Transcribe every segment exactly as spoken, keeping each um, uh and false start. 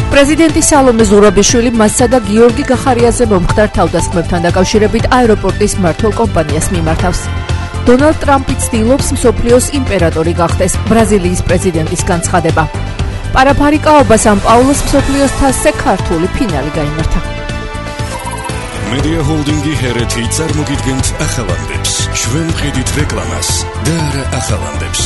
პრეზიდენტი სალომე ზურაბიშვილი მასსა და გიორგი გახარიაზე მომხდარ თავდასხმებთან დაკავშირებით აეროპორტის მმართველ კომპანიას მიმართავს. დონალდ ტრამპი ცდილობს მსოფლიოს იმპერატორი გახდეს. ბრაზილიის პრეზიდენტის განცხადება. პარაფარიკაობა სან პაულოს მსოფლიოს თასზე ქართული ფინალი გაიმართა. Media Holdingi ჰერეთი წარმოგიდგენთ ახალანდებს. ჩვენ ვყიდით რეკლამას და არა ახალანდებს.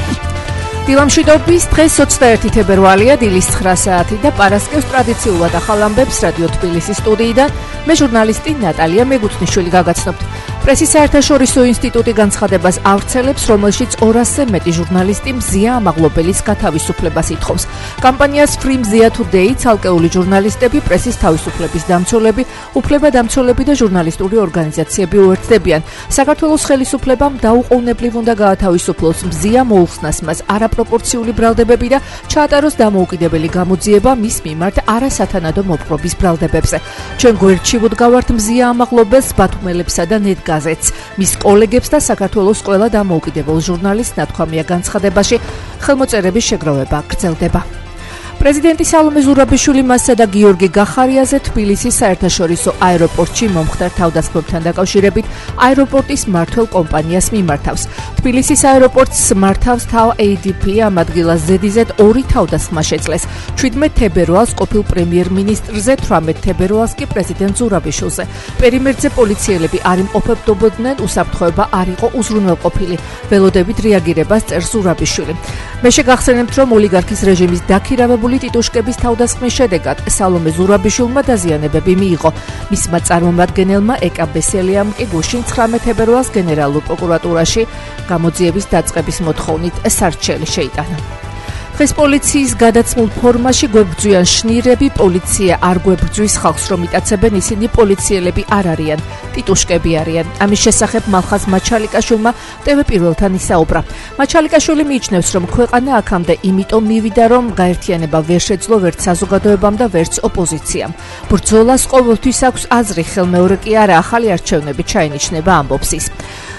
დილამშვიდობის დღეს ოცდაერთი თებერვალია, დილის ცხრა საათი და პარასკევს ტრადიციულად ახალამბებს რადიო თბილისის სტუდიიდან მე ჟურნალისტი ნატალია მეგუთნიშვილი გაგაცნობთ. პრესის საერთაშორისო ინსტიტუტი განცხადებას ავრცელებს, რომელშიც ორასზე მეტი ჟურნალისტი მზია ამაღლობელის გათავისუფლებას ითხოვს. კამპანიას Free Mzia Today ცალკეული ჟურნალისტები, პრესის თავისუფლების დამცველები, უფლებადამცველები და ჟურნალისტური ორგანიზაციები უერთდებიან. საქართველოს ხელისუფლებამ დაუყოვნებლივ უნდა გაათავისუფლოს მზია მოუხსნას მას არაპროპორციული ბრალდებები და ჩაატაროს დამოუკიდებელი გამოძიება მის მიმართ არასათანადო მოპყრობის ბრალდებებზე. ჩვენ გვერდში ვუდგავართ მზია ამაღლობელს, ბათუმელებსა და ნეტგაზეთს, მის კოლეგებს და საქართველოს ყველა დამოუკიდებელ ჟურნალისტს ნათქვამია განცხადებაში, ხელმოწერების შეგროვება გრძელდება. პრეზიდენტი სალომე ზურაბიშვილი მასსა და გიორგი გახარიაზე თბილისის საერთაშორისო აეროპორტში მომხდარ თავდასხმებთან დაკავშირებით აეროპორტის მმართველ კომპანიას მიმართავს. თბილისის აეროპორტს მართავს თავ ეი დი პი, ამ ადგილას ზედიზედ ორი თავდასხმა შეძლეს. ჩვიდმეტ თებერვალს ყოფილ პრემიერ-მინისტრზე, თვრამეტ თებერვალს კი პრეზიდენტ ზურაბიშვილზე. პერიმეტრზე პოლიციელები არ იმყოფებდებოდნენ, უსაფრთხოება არ იყო უზრუნველყოფილი. ველოდებით რეაგირებას წერს ზურაბიშვილი. მე შეგახსენებთ, რომ ოლიგარქის რეჟიმის დაქირავებული ტიტუშკების თავდასხმის შედეგად სალომე ზურაბიშვილმა დაზიანებები მიიღო. მისმა წარმომადგენელმა ეკა ბესელიამ კი გუშინ ცხრამეტ თებერვალს გენერალურ პროკურატურაში გამოძიების დაწყების მოთხოვნით სარჩელი შეიტანა. დღეს პოლიციის გადაცმულ ფორმაში გვებრძვიან შნირები, პოლიცია არ გვებრძვის ხალხს, რომ იტაცებენ, ისინი პოლიციელები არ არიან, ტიტუშკები არიან. ამის შესახებ მალხაზ მაჩალიკაშვილმა ტევ პირველთან ისაუბრა. მაჩალიკაშვილი მიიჩნევს, რომ ქვეყანა აქამდე იმიტომ მივიდა, რომ გაერთიანება ვერ შეძლო ვერც საზოგადოებამ და ვერც ოპოზიციამ. ბრძოლას ყოველთვის აქვს აზრი, ხელმეორე კი არა, ახალი არჩევნები ჩაინიშნება, ამბობს ის.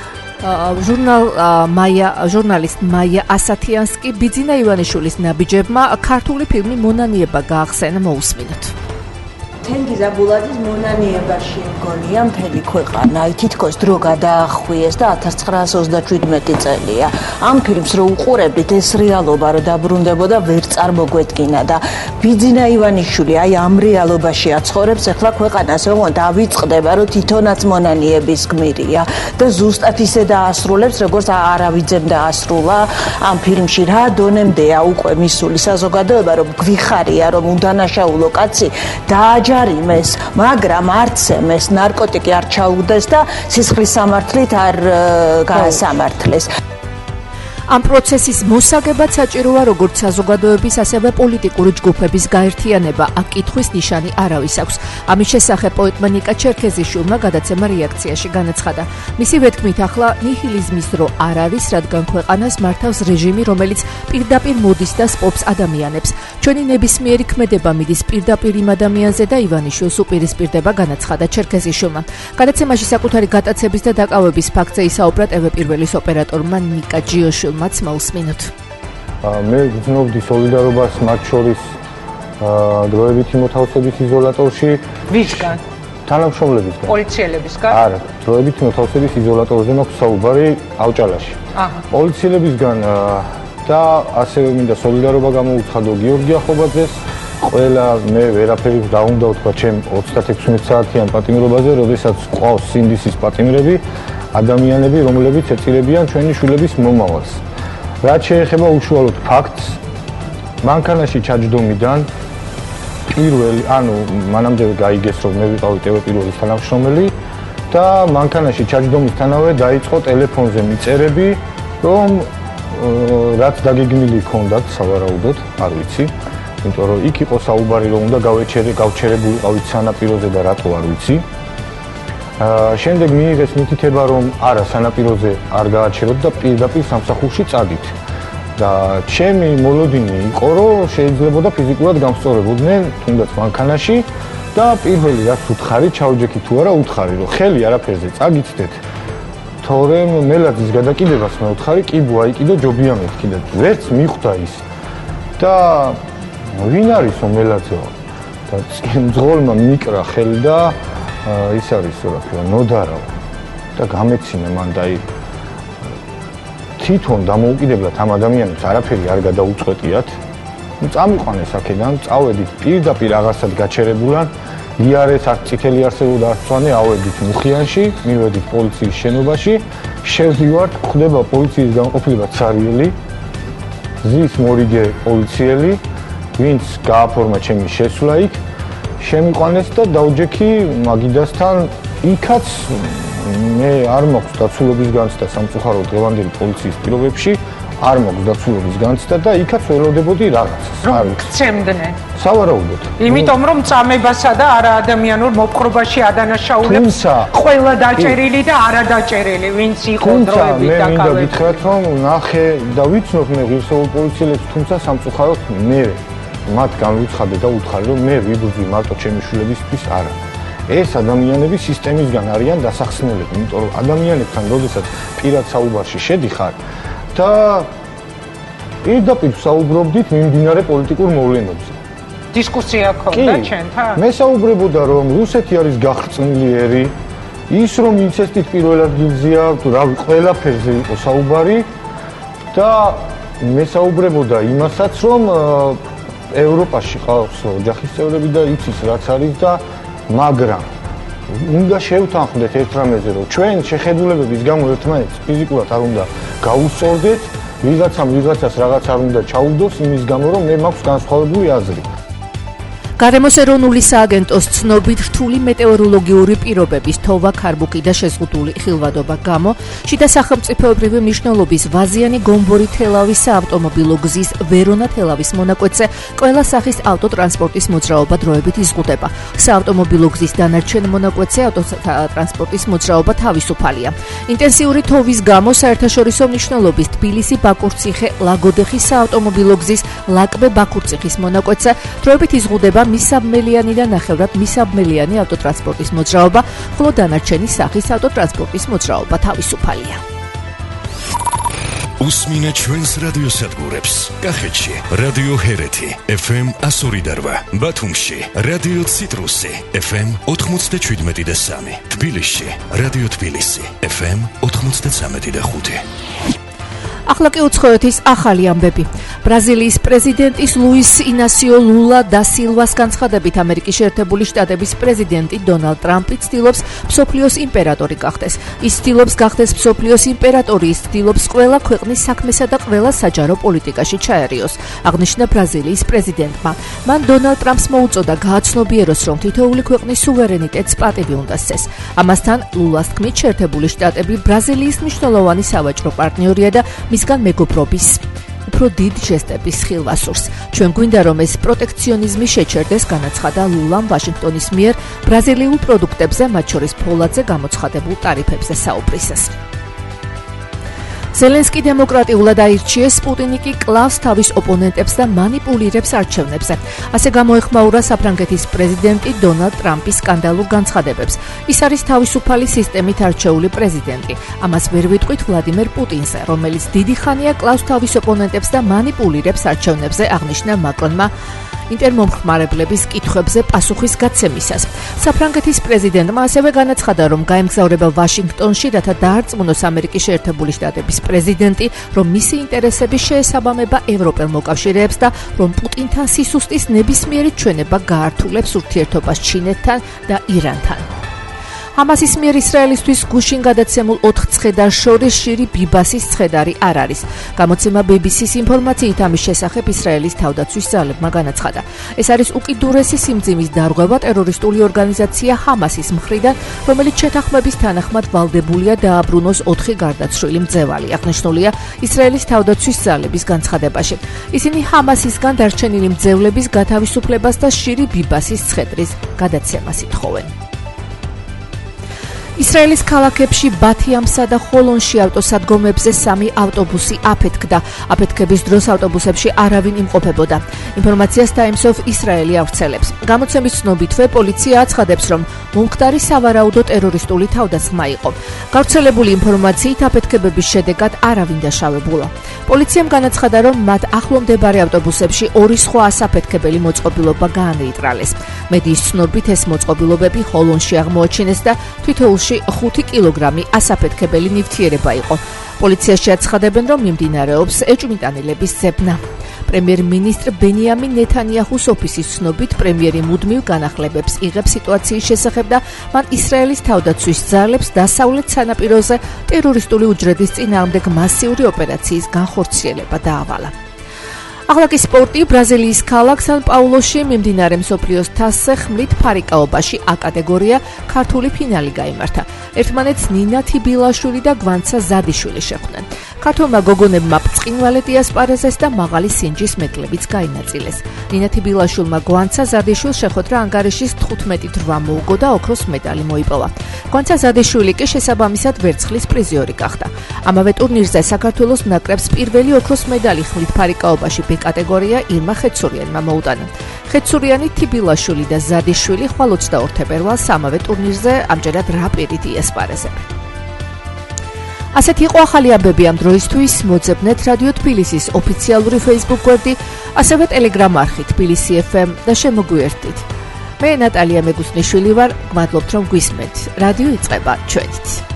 ჟურნალ მაია ჟურნალისტ მაია ასათიანსკი ბიძინა ივანიშვილის ნაბიჯებმა ქართული ფილმი მონანიება გაახსენა, მოусმინოთ. თენგიზ აბულაძის მონანიებაში მგონია მთელი ქვეყანა თითქოს დრო გადაახვიეს და ათას ცხრაასი ოცდაშვიდმეტი წელია. ამ ფილმს რო უყურებდით, ეს რეალობა რო დაბრუნდებოდა ვერ წარმოგვედგინა და ბიძინა ივანიშვილი აი ამ რეალობაში აცხოვრებს, ახლა ქვეყანას ოღონდ ავიწყდება, რომ თვითონაც მონანიების გმირია და ზუსტად ისე დაასრულებს, როგორც არავიძემ დაასრულა ამ ფილმში. რა დონემდეა უკვე მისული საზოგადოება, რომ გვიხარია, რომ უდანაშაულო კაცი დააჯა იმეს, მაგრამ არც εμეს ნარკოტიკი არ ჩაუგდეს და სისხლის სამართლით არ გაასამართლეს. ამ პროცესის მოსაგებად საჭიროა როგორც საზოგადოების, ასევე პოლიტიკური ჯგუფების გაერთიანება. აქ კითხვის ნიშანი არავის აქვს. ამის შესახებ პოეტმა ნიკა ჩერქეზიშვილმა გადაცემა რეაქციაში განაცხადა. მისი ვეთქმით, ახლა ნიჰილიზმის დრო არ არის, რადგან ქვეყანას მართავს რეჟიმი, რომელიც პირდაპირ მოდის და სპობს ადამიანებს. ჩვენი ნებისმიერი ქმედება მიდის პირდაპირ იმ ადამიანზე და ივანიშვილს უპირისპირდება, განაცხადა ჩერქეზიშვილმა. გადაცემაში საკუთარი გატაცების და დაკავების ფაქტზე ისაუბრა ტევ პირველის ოპერატორმა ნიკა ჯიოშვილმა. მე ვგრძნობდი სოლიდარობას მათ შორის დროებითი მოთავსების იზოლატორში. ვისგან? თანამშრომლებისგან. პოლიციელებისგან? არა, დროებითი მოთავსების იზოლატორზე მაქვს საუბარი ავჭალაში. აჰა. პოლიციელებისგან და ასევე მინდა სოლიდარობა გამოუცხადო გიორგი ახობაძეს. ყველა მე ვერაფერი რა უნდა ვთქვა ჩემ ოცდაექვსი საათიან პატიმრობაზე, როდესაც ყავს სინდისის პატიმრები, ადამიანები, რომლებიც ეწირებიან ჩვენი შვილების მომავალს. რაც შეეხება უშუალოდ ფაქტს, მანქანაში ჩაჯდომიდან პირველი, ანუ მანამდე გაიგეს, რომ მე ვიყავი ტევ პირველის თანამშრომელი და მანქანაში ჩაჯდომისთანავე დაიწყო ტელეფონზე მიწერები, რომ რაც დაგეგმილი ჰქონდათ სავარაუდოდ, არ ვიცი, იმიტომ რომ იქ იყო საუბარი, რომ უნდა გავეჩერე, გავჩერებულიყავით სანაპიროზე და რატო არ ვიცი. შემდეგ მიიღეს მითითება, რომ არა, სანაპიროზე არ გააჩეროთ და პირდაპირ სამსახურში წადით. და ჩემი მოლოდინი იყო, რომ შეიძლებოდა ფიზიკურად გამსწორებოდნენ თუნდაც მანქანაში და პირველი რაც უთხარი, ჩაუჯექი თუ არა უთხარი, რომ ხელი არაფერზე წაგიცდეთ. თორემ მელაძის გადაკიდებას მე უთხარი, კი ბო აიკიდო ჯობია მეთქი და ვერც მიხვდა ის. და ვინ არის ომელაძე? და მძღოლმა მიკრა ხელი და ის არის რა ნოდარავ და გამეცინა მან და თვითონ დამოუკიდებლად ამ ადამიანებს არაფერი არ გადაუწყვეტიათ. ნუ წამიყვანეს აქედან, წავედით პირდაპირ აღარსად გაჩერებულან, იარეს არც წითელი არსებობდა არც მწვანე, ავედით მუხიანში, მივედით პოლიციის შენობაში, შევდივართ, გვხდება პოლიციის განყოფილება ცარიელი, ზის მორიგე პოლიციელი, ვინც გააფორმა ჩემი შესვლა იქ, შემიყვანეს და დაუჯექი მაგიდასთან იქაც მე არ მაქვს დაცულობის განცდა სამწუხაროდ დღევანდელი პოლიციის პირობებში, არ მაქვს დაცულობის განცდა და იქაც ველოდებოდი რაღაცას. რომ გცემდნენ. სავარაუდოდ. იმიტომ რომ წამებასა და არაადამიანურ მოპყრობაში ადანაშაულებს ყველა დაჭერილი და არადაჭერილი, ვინც იყო დროებით დაკავებული. თუმცა მე მინდა გითხრათ რომ ნახე და ვიცნობ მე ღირსეულ პოლიციელებს, თუმცა სამწუხაროდ მე მათ განვიცხადე და უთხარი რომ მე ვიბრძვი მარტო ჩემი შვილებისთვის არა. ეს ადამიანები სისტემისგან არიან დასახსნელები, იმიტომ რომ ადამიანებთან როდესაც პირად საუბარში შედიხარ და პირდაპირ საუბრობდით მიმდინარე პოლიტიკურ მოვლენებზე. დისკუსია ქონდა ჩვენთან? მე საუბრებოდა რომ რუსეთი არის გახრწნილიერი, ის რომ ინცესტით პირველ ადგილზეა, რავი, ყველაფერზე იყო საუბარი და მე საუბრებოდა იმასაც რომ ევროპაში ყავს ოჯახის წევრები და იცის რაც არის და მაგრამ უნდა შევთანხმდეთ ერთ რამეზე რომ ჩვენ შეხედულებების გამო ერთმანეთს ფიზიკურად არ უნდა გაუსწორდეთ, ვიღაცამ ვიღაცას რაღაც არ უნდა ჩაუდოს იმის გამო რომ მე მაქვს განსხვავებული აზრი. გარემოს ეროვნული სააგენტოს ცნობით რთული მეტეოროლოგიური პირობების თოვა, ქარბუქი და შეზღუდული ხილვადობა გამო შიდა სახელმწიფოებრივი მნიშვნელობის ვაზიანი გომბორი თელავის საავტომობილო გზის ვერონა-თელავის მონაკვეთზე ყველა სახის ავტოტრანსპორტის მოძრაობა დროებით იზღუდება. საავტომობილო გზის დანარჩენ მონაკვეთზე ავტოტრანსპორტის მოძრაობა თავისუფალია. ინტენსიური თოვის გამო საერთაშორისო მნიშვნელობის თბილისი-ბაკურციხე ლაგოდეხის საავტომობილო გზის ლაკბე-ბაკურციხის მონაკვეთზე დროებით იზღუდება მისაბმელიანი და ნახევრად მისაბმელიანი ავტოტრანსპორტის მოძრაობა, ხოლო დანარჩენი სახის ავტოტრანსპორტის მოძრაობა თავისუფალია. უსმინე ჩვენს რადიოსადგურებს. კახეთში რადიო ჰერეთი ეფ ემ εκατო ორი და რვა, ბათუმში რადიო ციტრუსი ეფ ემ ოთხმოცდაშვიდმეტი და სამი, თბილისში რადიო თბილისი ეფ ემ ოთხმოცდაცამეტი და ხუთი. ახლა კი უცხოეთის ახალი ამბები. ბრაზილიის პრეზიდენტის ლუის ინასიო ლულა და სილვას განცხადებით ამერიკის შეერთებული შტატების პრეზიდენტი დონალდ ტრამპი ცდილობს მსოფლიოს იმპერატორი გახდეს. ის ცდილობს გახდეს მსოფლიოს იმპერატორი, ის ცდილობს ყველა ქვეყნის საქმესა და ყველა საჯარო პოლიტიკაში ჩაერიოს, აღნიშნა ბრაზილიის პრეზიდენტმა. მან დონალდ ტრამპს მოუწოდა გააცნობიეროს, რომ თითოეული ქვეყნის სუვერენიტეტს პატივი უნდა სცეს. ამასთან ლულას თქმით, შეერთებული შტატები ბრაზილიის მნიშვნელოვანი სავაჭრო პარტნიორია და მისგან მეგობრობის უფრო დიდ ჟესტების ხილვასურს. ჩვენ გვინდა რომ ეს პროტექციონიზმი შეჩერდეს, განაცხადა ლულამ ვაშინგტონის მიერ ბრაზილიულ პროდუქტებზე, მათ შორის ფოლადზე გამოცხადებულ ტარიფებზე საუბრისას. ზელენსკი დემოკრატიულად აირჩიეს, სპუტინიკი კლავს თავის ოპონენტებს და მანიპულირებს არჩევნებზე. ასე გამოეხმაურა საფრანგეთის პრეზიდენტი დონალდ ტრამპის სკანდალურ განცხადებებს. ის არის თავისუფალი სისტემით არჩეული პრეზიდენტი. ამას ვერ ვიტყვით ვლადიმერ პუტინზე, რომელიც დიდი ხანია კლავს თავის ოპონენტებს და მანიპულირებს არჩევნებზე, აღნიშნა მაკრონმა ინტერმომხმარებლების კითხვებზე პასუხის გაცემისას. საფრანგეთის პრეზიდენტმა ასევე განაცხადა, რომ გაემგზავრება ვაშინგტონში, რათა დაარწმუნოს ამერიკის შეერთებული შტატების პრეზიდენტი, რომ მისი ინტერესები შეესაბამება ევროპელ მოკავშირეებს და რომ პუტინთან სისუსტის ნებისმიერი ჩვენება გაართულებს ურთიერთობას ჩინეთთან და ირანთან. ჰამასის მიერ ისრაელისთვის გუშინ გადაცემულ ოთხ ცხედარს შორის შირი ბიბასის ცხედარი არ არის. გამოცემა ბი ბი სის ინფორმაციით ამის შესახებ ისრაელის თავდაცვის ძალებმა განაცხადა. ეს არის უკიდურესი სიმძიმის დარღვევა ტერორისტული ორგანიზაცია ჰამასის მხრიდან, რომელიც შეთანხმების თანახმად ვალდებულია დააბრუნოს ოთხი გარდაცვლილი მძევალი. აღნიშნულია ისრაელის თავდაცვის ძალების განცხადებაში. ისინი ჰამასისგან დარჩენილი მძევლების გათავისუფლებას და შირი ბიბასის ცხედრის გადაცემას ითხოვენ. ისრაელის ქალაქებში ბათიამსა და ხოლონში ავტოსადგომებზე სამი ავტობუსი აფეთქდა. აფეთქების დროს ავტობუსებში არავინ იმყოფებოდა. ინფორმაციას Times of Israel ავრცელებს. გამოცემის ცნობითვე პოლიცია აცხადებს, რომ მომხდარი სავარაუდო ტერორისტული თავდასხმა იყო. გავრცელებული ინფორმაციით აფეთქებების შედეგად არავინ დაშავებულა. პოლიციამ განაცხადა, რომ მათ ახლო მდებარე ავტობუსებში ორი სხვა ასაფეთქებელი მოწყობილობა გაანეიტრალეს. მედიის ცნობით ეს მოწყობილობები ხოლონში აღმოაჩინეს და თითოეულში ხუთი კილოგრამი ასაფეთქებელი ნივთიერება იყო. პოლიციას შეაცხადებენ, რომ მიმდინარეობს ეჭვმიტანილების ძებნა. პრემიერ-მინისტრ ბენიამინ ნეთანიაჰუს ოფისის ცნობით, პრემიერი მუდმივ განახლებებს იღებს სიტუაციის შესახებ და მან ისრაელის თავდაცვის ძალებს დასავლეთ სანაპიროზე ტერორისტული უჯრედის წინააღმდეგ მასიური ოპერაციის განხორციელება დაავალა. ახლა კი სპორტი. ბრაზილიის ქალაქ სან-პაულოში მიმდინარე მსოფლიოს თასზე ხმლით ფარიკაობაში A კატეგორია ქართული ფინალი გაიმართა. ერთმანეთს ნინა თიბილაშვილი და გვანცა ზადიშვილი შეხვდნენ. ქართულმა გოგონებმა ბრწყინვალე დიასპარეზეს და მაღალი სინჯის მედლებიც გაინაწილეს. ნინა თიბილაშვილმა გვანცა ზადიშვილს შეხვედრა ანგარიშის თხუთმეტი დროა მოუგო და ოქროს medali მოიპოვა. გვანცა ზადიშვილი კი შესაბამისად ვერცხლის პრიზიორი გახდა. ამავე ტურნირზე საქართველოს ნაკრებს პირველი ოქროს medali ხმლით ფარიკაობაში B კატეგორია ირმა ხეცურიანმა მოუტანა. ხეცურიანი, თიბილაშვილი და ზადიშვილი ხვალ ოცდაორ თებერვალს ამავე ტურნირზე ამჯერად რაპირით იასპარეზებენ. ასეთი იყო ახალი ამბები ამ დროისთვის. მოძებნეთ რადიო თბილისის ოფიციალური Facebook გვერდი, ასევე Telegram არხი თბილისი F M და შემოგვიერთდით. მე ნატალია მეგუსნიშვილი ვარ, გმადლობთ რომ გვისმენთ. რადიო იწყება ჩვენით.